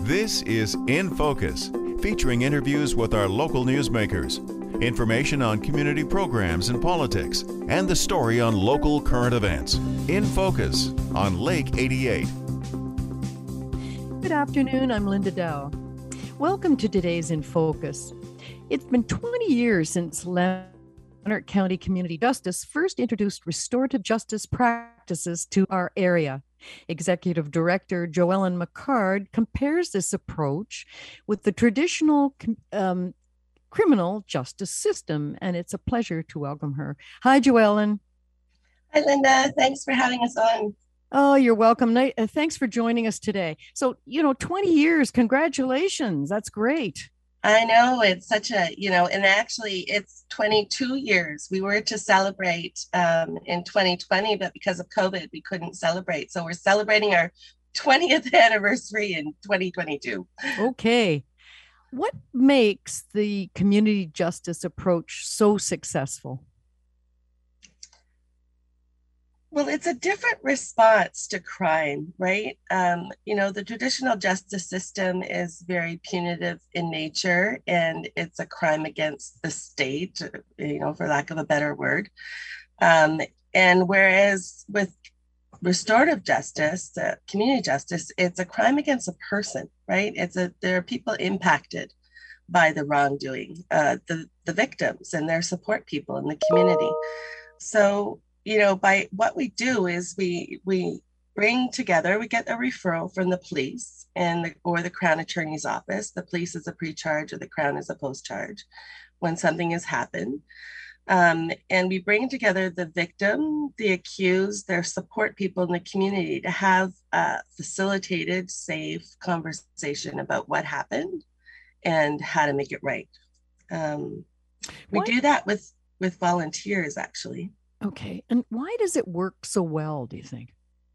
This is In Focus, featuring interviews with our local newsmakers, information on community programs and politics, and the story on local current events. In Focus on Lake 88. Good afternoon, I'm Linda Dow. Welcome to today's In Focus. It's been 20 years since Lanark County Community Justice first introduced restorative justice practices to our area. Executive Director Joellen McCard compares this approach with the traditional criminal justice system, and it's a pleasure to welcome her. Hi, Joellen. Hi, Linda. Thanks for having us on. Oh, you're welcome. Thanks for joining us today. So, 20 years, congratulations. That's great. I know, it's such a, and actually it's 22 years. We were to celebrate in 2020, but because of COVID, we couldn't celebrate. So we're celebrating our 20th anniversary in 2022. Okay. What makes the community justice approach so successful? Well, it's a different response to crime, right? The traditional justice system is very punitive in nature, and it's a crime against the state, for lack of a better word. And whereas with restorative justice, community justice, it's a crime against a person, right? There are people impacted by the wrongdoing, the victims and their support people in the community. So, by what we do is we bring together, we get a referral from the police or the Crown Attorney's office. The police is a pre-charge or the Crown is a post-charge when something has happened. And we bring together the victim, the accused, their support people in the community to have a facilitated, safe conversation about what happened and how to make it right. We do that with volunteers, actually. Okay. And why does it work so well, do you think?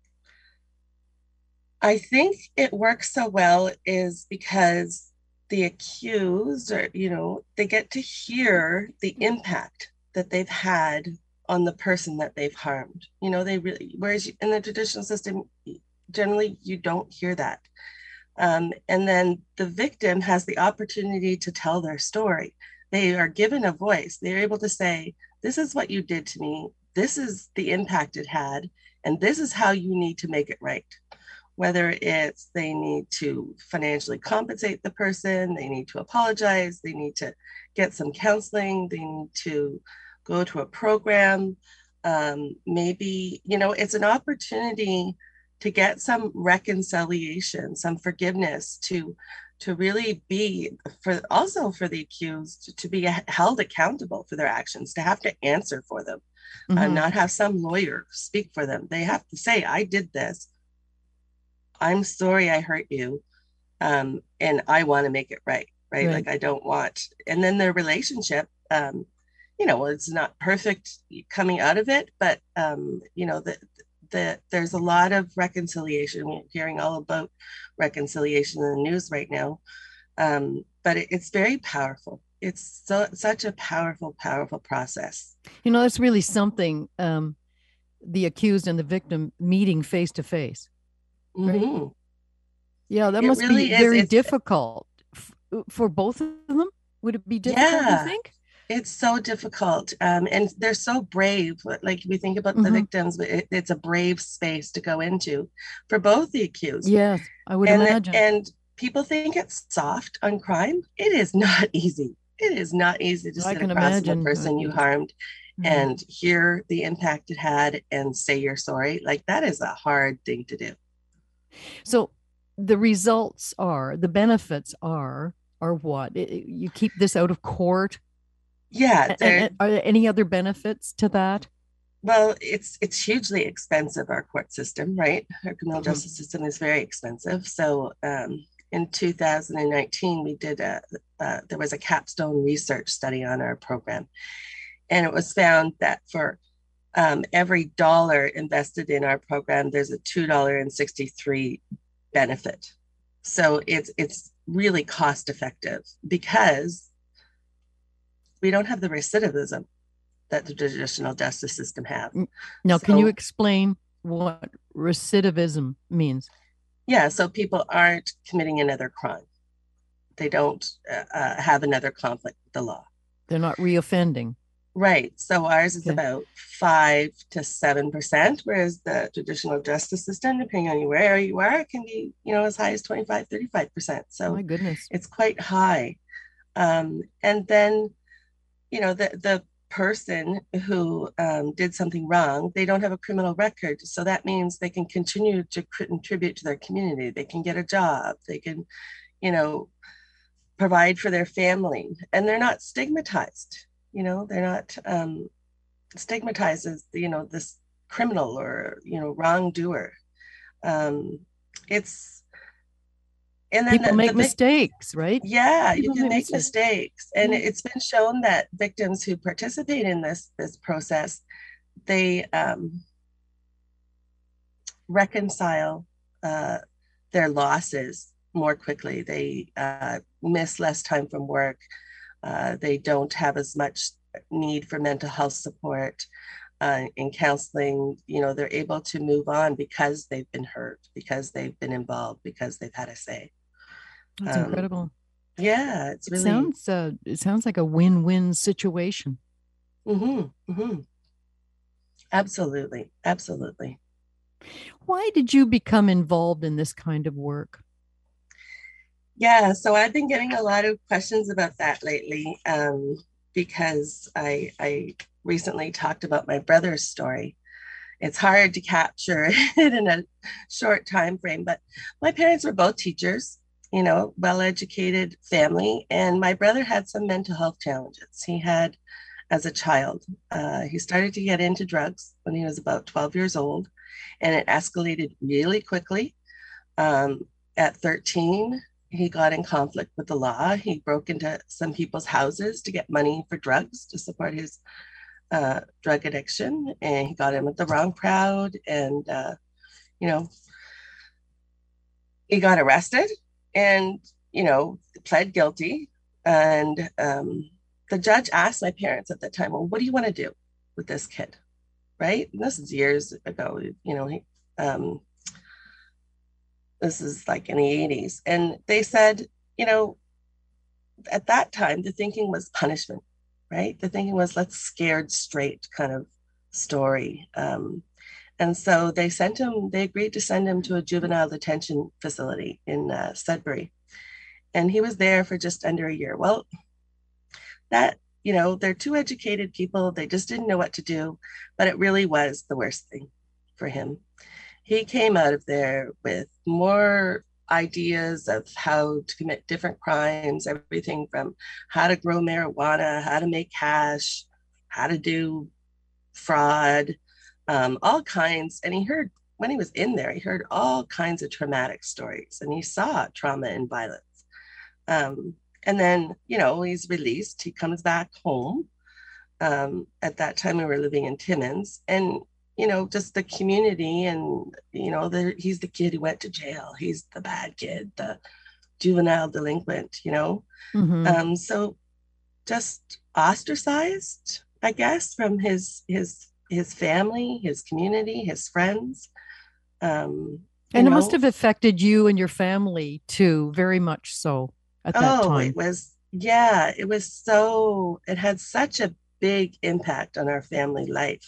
I think it works so well is because the accused they get to hear the impact that they've had on the person that they've harmed. Whereas in the traditional system, generally you don't hear that. And then the victim has the opportunity to tell their story. They are given a voice. They're able to say, this is what you did to me. This is the impact it had. And this is how you need to make it right. Whether it's they need to financially compensate the person, they need to apologize, they need to get some counseling, they need to go to a program. Maybe, it's an opportunity to get some reconciliation, some forgiveness, to really be for the accused to be held accountable for their actions, to have to answer for them, not have some lawyer speak for them. They have to say, I did this. I'm sorry I hurt you. And I want to make it right. Like I don't want, and then their relationship, it's not perfect coming out of it, but there's a lot of reconciliation. We're hearing all about reconciliation in the news right now. But it's very powerful. It's such a powerful process. That's really something, the accused and the victim meeting face to face. Mm-hmm. Yeah, that must really be very difficult for both of them. Would it be difficult, you think? It's so difficult. And they're so brave. Like we think about the victims, but it's a brave space to go into for both the accused. Yes, I would imagine. And people think it's soft on crime. It is not easy. It is not easy to sit across from the person you harmed and hear the impact it had and say you're sorry. Like that is a hard thing to do. So the benefits are what? You keep this out of court? Yeah. Are there any other benefits to that? Well, it's hugely expensive, our court system, right? Our criminal justice system is very expensive. So in 2019, we did there was a capstone research study on our program. And it was found that for every dollar invested in our program, there's a $2.63 benefit. So it's really cost effective because we don't have the recidivism that the traditional justice system have. Now, can you explain what recidivism means? Yeah, so people aren't committing another crime. They don't have another conflict with the law. They're not reoffending. Right. So ours is Okay. about 5 to 7%, whereas the traditional justice system, depending on where you are, it can be, as high as 25, 35%. My So goodness. it's quite high. And then, the person who did something wrong, they don't have a criminal record. So that means they can continue to contribute to their community. They can get a job. They can, you know, provide for their family, and they're not stigmatized. They're not stigmatized as this criminal or wrongdoer. um it's and then People make the mistakes, right? yeah, you People can make make mistakes. mistakes, and Yeah. it's been shown that victims who participate in this process, they reconcile uh, their losses more quickly. They miss less time from work. They don't have as much need for mental health support in counseling. They're able to move on because they've been hurt, because they've been involved, because they've had a say. That's Um, incredible. yeah, it's It really. sounds it sounds like a win-win situation. Mhm, mhm. Absolutely, absolutely. Why did you become involved in this kind of work? Yeah, so I've been getting a lot of questions about that lately, because I recently talked about my brother's story. It's hard to capture it in a short time frame, but my parents were both teachers, well-educated family, and my brother had some mental health challenges. He had as a child. He started to get into drugs when he was about 12 years old, and it escalated really quickly. At 13, he got in conflict with the law. He broke into some people's houses to get money for drugs to support his drug addiction, and he got in with the wrong crowd, and you know he got arrested, and pled guilty. And the judge asked my parents at the time, well, what do you want to do with this kid? Right? And this is years ago. Um, this is like in the 80s, and they said, you know at that time, the thinking was punishment, right? The thinking was, let's scared straight kind of story. And so they agreed to send him to a juvenile detention facility in Sudbury. And he was there for just under a year. Well, they're two educated people. They just didn't know what to do, but it really was the worst thing for him. He came out of there with more ideas of how to commit different crimes, everything from how to grow marijuana, how to make hash, how to do fraud, all kinds. And when he was in there, he heard all kinds of traumatic stories, and he saw trauma and violence. And then, he's released. He comes back home. At that time, we were living in Timmins, and just the community, and he's the kid who went to jail. He's the bad kid, the juvenile delinquent. Mm-hmm. So just ostracized, I guess, from his family, his community, his friends. Um, you And it must know, have affected you and your family too, very much so at that oh, time. it had such a big impact on our family life.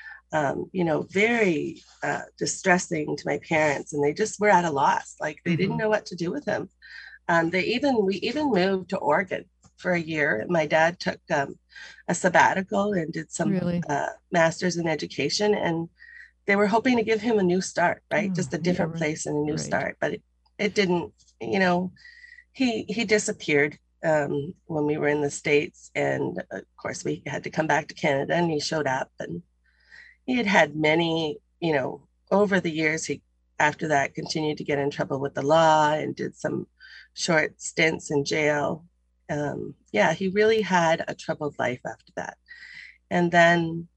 Very distressing to my parents, and they just were at a loss. Like, they didn't Mm-hmm. know what to do with him. We even moved to Oregon for a year. My dad took a sabbatical and did some Really? master's in education, and they were hoping to give him a new start, right? Oh, Just a yeah, different place and a new right. start. But it didn't. He disappeared when we were in the States, and of course we had to come back to Canada, and he showed up, and he had many, over the years, he, after that, continued to get in trouble with the law and did some short stints in jail. Yeah, he really had a troubled life after that. And then,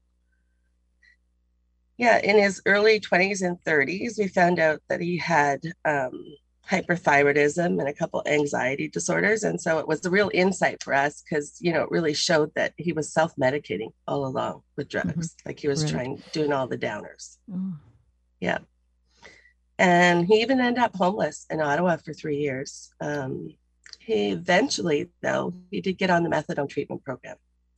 yeah, in his early 20s and 30s, we found out that he had hyperthyroidism and a couple anxiety disorders. And so it was a real insight for us, because, it really showed that he was self-medicating all along with Mm-hmm. drugs. Like, he was Right. doing all the downers. Oh. Yeah. And he even ended up homeless in Ottawa for 3 years. He eventually, though, he did get on the methadone treatment program.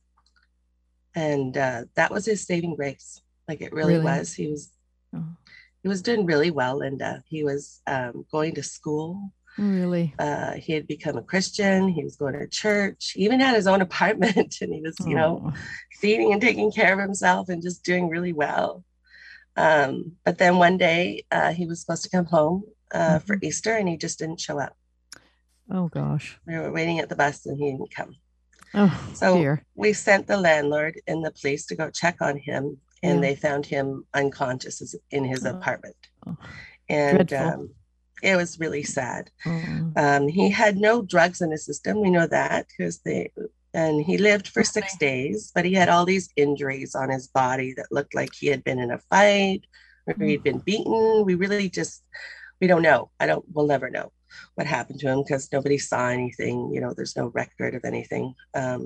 And that was his saving grace. Like it really was. Oh. He was doing really well, and he was going to school. Really? He had become a Christian. He was going to church. He even had his own apartment, and he was, feeding and taking care of himself and just doing really well. But then one day he was supposed to come home for Easter, and he just didn't show up. Oh, gosh. We were waiting at the bus, and he didn't come. Oh, so dear. We sent the landlord and the police to go check on him, and they found him unconscious in his apartment. And it was really sad. He had no drugs in his system. We know that and he lived for 6 days, but he had all these injuries on his body that looked like he had been in a fight or he'd been beaten. We don't know. We'll never know what happened to him because nobody saw anything. There's no record of anything.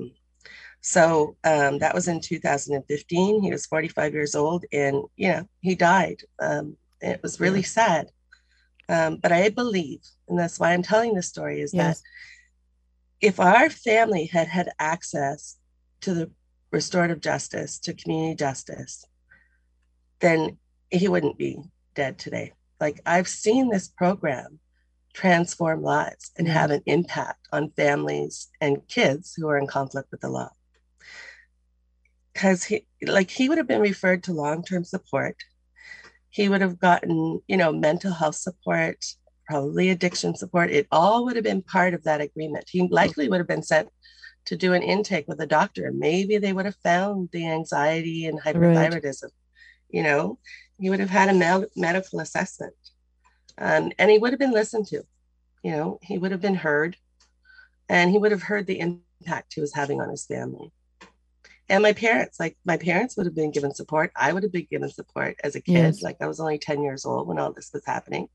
So that was in 2015. He was 45 years old, and he died. It was really sad. But I believe, and that's why I'm telling this story, is that if our family had had access to the restorative justice, to community justice, then he wouldn't be dead today. Like, I've seen this program transform lives and have an impact on families and kids who are in conflict with the law. Because he would have been referred to long-term support. He would have gotten, mental health support, probably addiction support. It all would have been part of that agreement. He likely would have been sent to do an intake with a doctor. Maybe they would have found the anxiety and hyperthyroidism. He would have had a medical assessment. And he would have been listened to. He would have been heard. And he would have heard the impact he was having on his family. And my parents would have been given support. I would have been given support as a kid. Yes. Like, I was only 10 years old when all this was happening.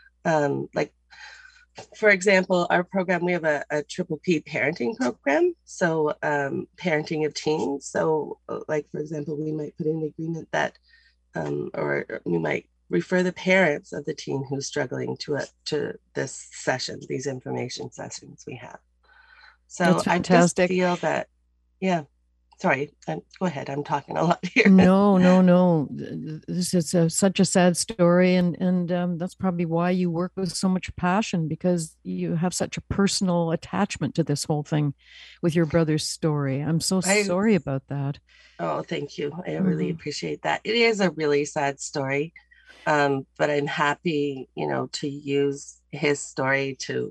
For example, our program, we have a triple P parenting program. So parenting of teens. So for example, we might put in an agreement that, or we might refer the parents of the teen who's struggling to this session, these information sessions we have. So that's fantastic. I just feel that, sorry, go ahead. I'm talking a lot here. No. This is such a sad story. And that's probably why you work with so much passion, because you have such a personal attachment to this whole thing with your brother's story. I'm so sorry about that. Oh, thank you. I really appreciate that. It is a really sad story. But I'm happy, to use his story to,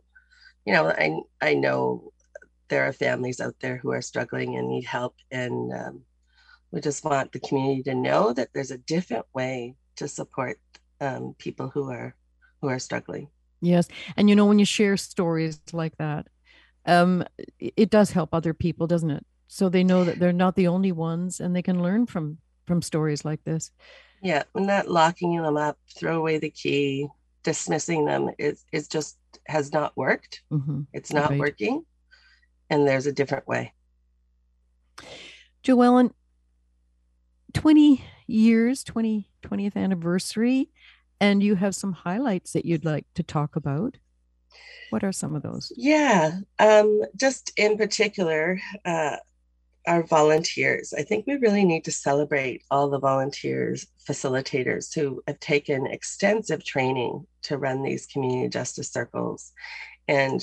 I know there are families out there who are struggling and need help. And we just want the community to know that there's a different way to support people who are struggling. Yes. And, when you share stories like that, it does help other people, doesn't it? So they know that they're not the only ones, and they can learn from stories like this. Yeah. And not locking them up, throw away the key, dismissing them is just has not worked. It's not working. And there's a different way. Joellen, 20 years, 20th anniversary, and you have some highlights that you'd like to talk about. What are some of those? Yeah, just in particular, our volunteers. I think we really need to celebrate all the volunteers, facilitators who have taken extensive training to run these community justice circles. And,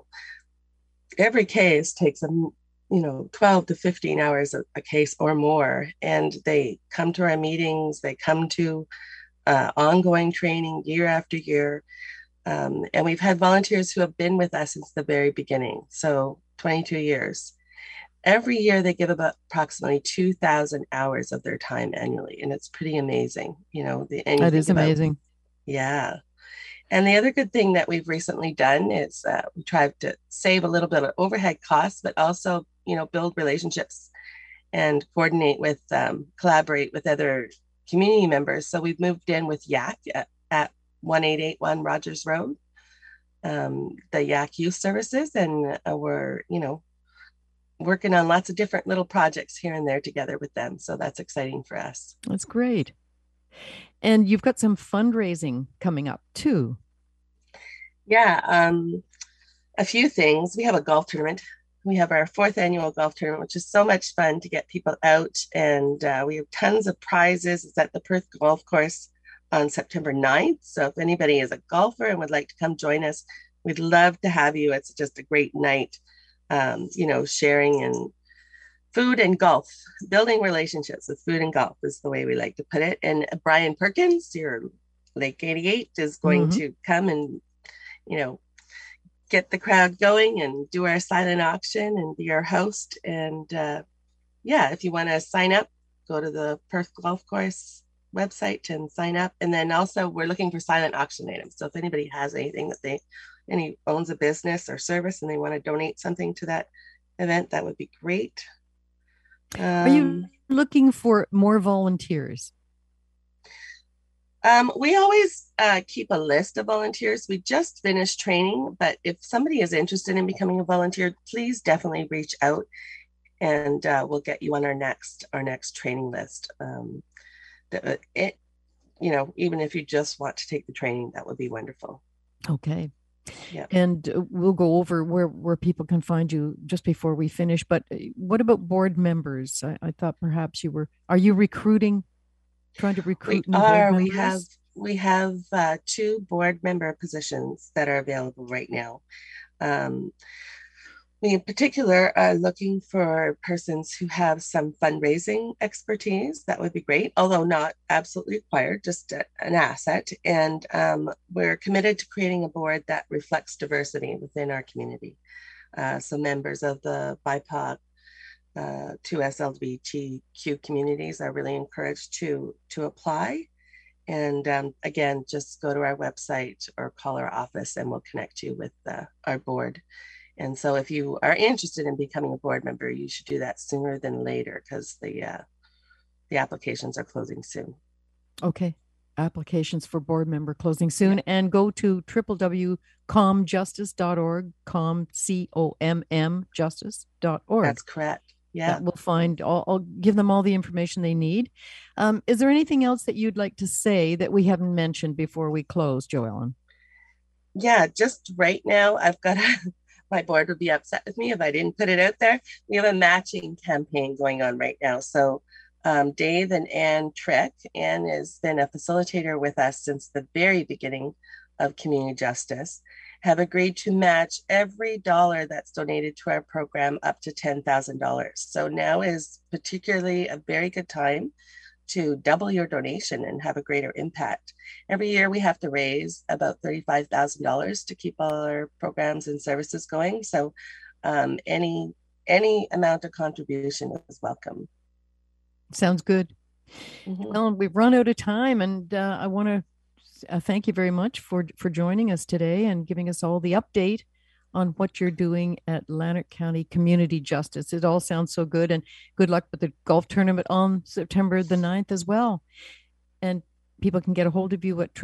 every case takes 12 to 15 hours a case or more. And they come to our meetings, they come to ongoing training year after year. And we've had volunteers who have been with us since the very beginning. So 22 years. Every year they give about approximately 2,000 hours of their time annually. And it's pretty amazing. That is amazing. Yeah. And the other good thing that we've recently done is we tried to save a little bit of overhead costs, but also, build relationships and collaborate with other community members. So we've moved in with YAC at 1881 Rogers Road, the YAC Youth Services, and we're, working on lots of different little projects here and there together with them. So that's exciting for us. That's great. And you've got some fundraising coming up too. Yeah, a few things. We have a golf tournament. We have our 4th annual golf tournament, which is so much fun to get people out. And we have tons of prizes. It's at the Perth Golf Course on September 9th. So if anybody is a golfer and would like to come join us, we'd love to have you. It's just a great night, sharing and food and golf, building relationships with food and golf is the way we like to put it. And Brian Perkins, your Lake 88, is going to come and, get the crowd going and do our silent auction and be our host. And if you want to sign up, go to the Perth Golf Course website and sign up. And then also we're looking for silent auction items. So if anybody has anything that any owns a business or service and they want to donate something to that event, that would be great. Are you looking for more volunteers? We always keep a list of volunteers. We just finished training, but if somebody is interested in becoming a volunteer, please definitely reach out and we'll get you on our next training list. Even if you just want to take the training, that would be wonderful. Okay. Yeah. And we'll go over where people can find you just before we finish. But what about board members? I thought perhaps are you trying to recruit new board members? We have 2 board member positions that are available right now. We in particular are looking for persons who have some fundraising expertise. That would be great, although not absolutely required, just an asset. And we're committed to creating a board that reflects diversity within our community. So members of the BIPOC, 2S LGBTQ communities are really encouraged to apply. And again, just go to our website or call our office and we'll connect you with our board. And so if you are interested in becoming a board member, you should do that sooner than later because the applications are closing soon. Okay. Applications for board member closing soon. Yeah. And go to www.comjustice.org, COMM justice.org. That's correct. Yeah. That will find I'll give them all the information they need. Is there anything else that you'd like to say that we haven't mentioned before we close, Joellen? Yeah, just right now, my board would be upset with me if I didn't put it out there. We have a matching campaign going on right now. So Dave and Ann Trick. Ann has been a facilitator with us since the very beginning of Community Justice, have agreed to match every dollar that's donated to our program up to $10,000. So now is particularly a very good time to double your donation and have a greater impact. Every year we have to raise about $35,000 to keep all our programs and services going. So any amount of contribution is welcome. Sounds good. Mm-hmm. Well, we've run out of time, and I want to thank you very much for joining us today and giving us all the update on what you're doing at Lanark County Community Justice. It all sounds so good, and good luck with the golf tournament on September the 9th as well. And people can get a hold of you at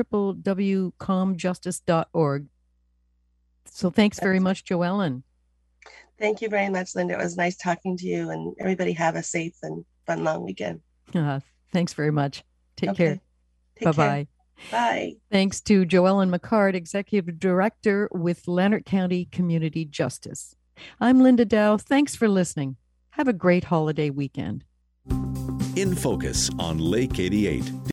www.comjustice.org. So thanks very much, Joellen. Thank you very much, Linda. It was nice talking to you, and everybody have a safe and fun long weekend. Thanks very much. Take care. Bye-bye. Bye. Thanks to Joellen McCart, Executive Director with Lanark County Community Justice. I'm Linda Dow. Thanks for listening. Have a great holiday weekend. In Focus on Lake 88.